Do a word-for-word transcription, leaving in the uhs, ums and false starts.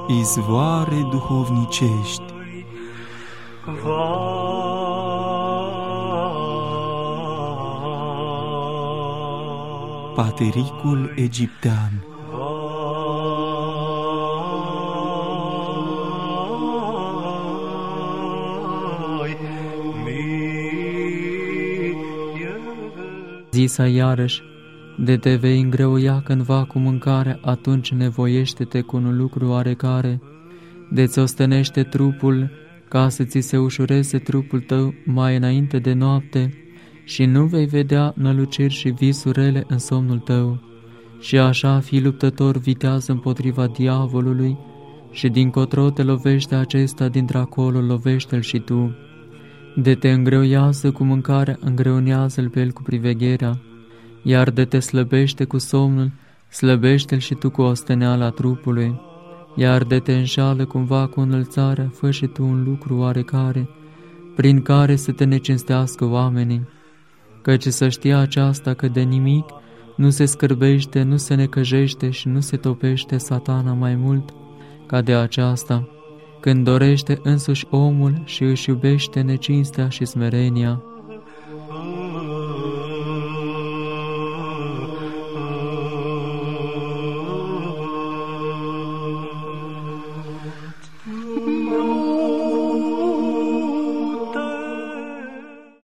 izvoare duhovnicești. Patericul egiptean. Zisa iarăși, de te vei îngreuia cândva cu mâncare, atunci nevoiește-te cu un lucru oarecare, de-ți ostenește trupul, ca să ți se ușureze trupul tău mai înainte de noapte, și nu vei vedea năluciri și visurele în somnul tău, și așa fii luptător viteaz împotriva diavolului, și dincotro te lovește acesta, dintr-acolo lovește-l și tu. De te îngreuiază cu mâncarea, îngreunează-l pe el cu privegherea, iar de te slăbește cu somnul, slăbește-l și tu cu osteneala trupului, iar de te înșală cumva cu înălțarea, fă și tu un lucru oarecare, prin care să te necinstească oamenii. Căci să știa aceasta că de nimic nu se scârbește, nu se necăjește și nu se topește Satana mai mult ca de aceasta, când dorește însuși omul și își iubește necinstea și smerenia.